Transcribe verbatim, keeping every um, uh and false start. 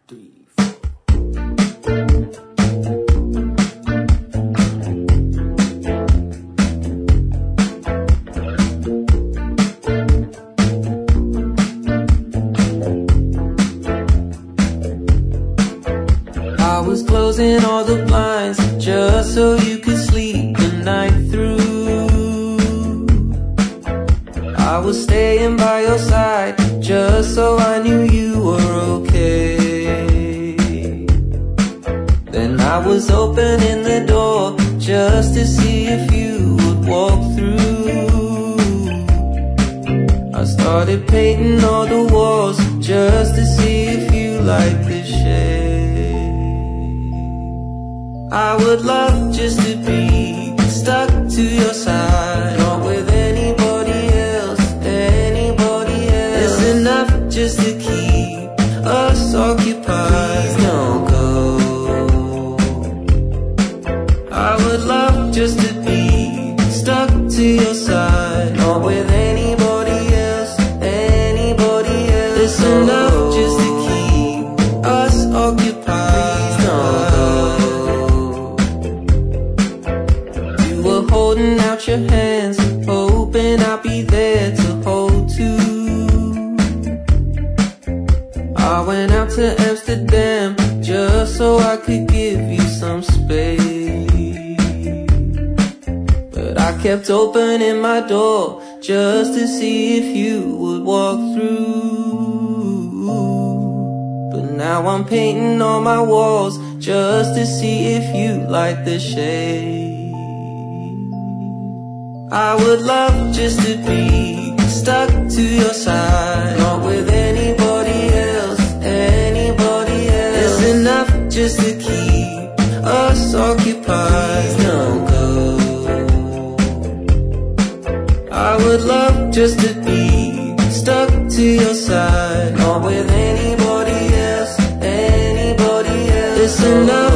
three, four. I was closing all the blinds just so you could sleep the night through. I was staying by your side just so I knew you were okay. Then I was opening the door just to see if you would walk through. I started painting all the walls just to see if you liked the shade. I would love just to be stuck to your side, not with anybody else, anybody else. It's enough just to keep us occupied. Please don't go. I would love just to be stuck to your side, not with anybody else, anybody else. It's enough just to keep us occupied. Please don't go. Holding out your hands, hoping I'll be there to hold too. I went out to Amsterdam just so I could give you some space, but I kept opening my door just to see if you would walk through. But now I'm painting on my walls just to see if you like the shade. I would love just to be stuck to your side, not with anybody else, anybody else. It's enough just to keep us occupied. Please don't go. I would love just to be stuck to your side, not with anybody else, anybody else. It's enough.